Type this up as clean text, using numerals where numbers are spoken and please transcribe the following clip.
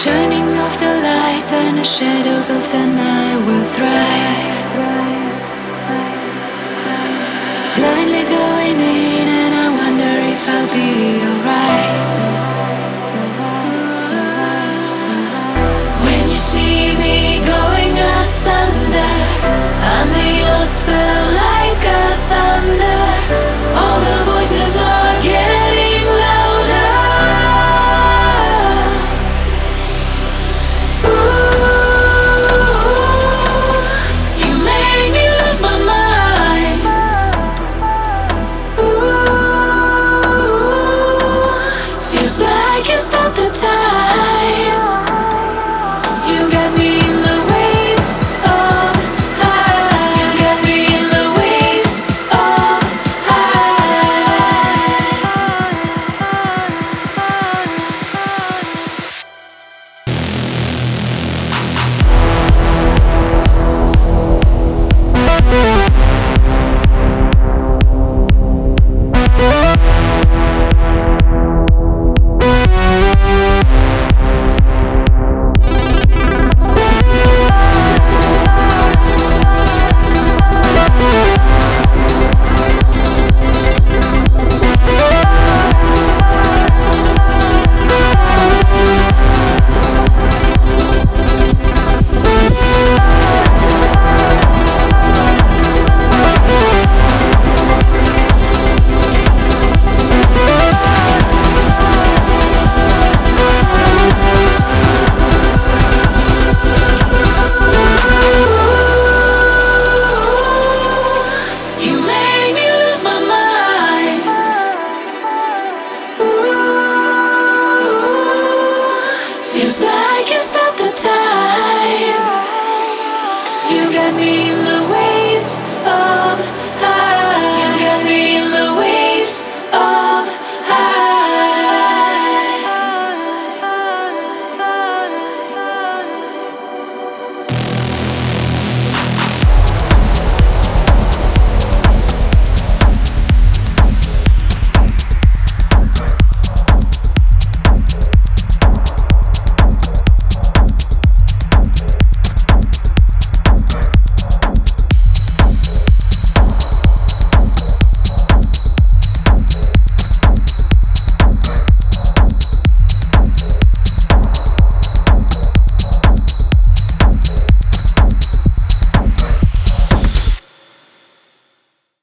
Turning off the lights and the shadows of the night will thrive. Blindly going in and I wonder if I'll be alright. When you see me going asunder, under your spell like a thunder, all the voices are getting louder. Feels like you stopped the time. You got me in the waves of high. You got me in the waves of feels like you stopped the time. You got me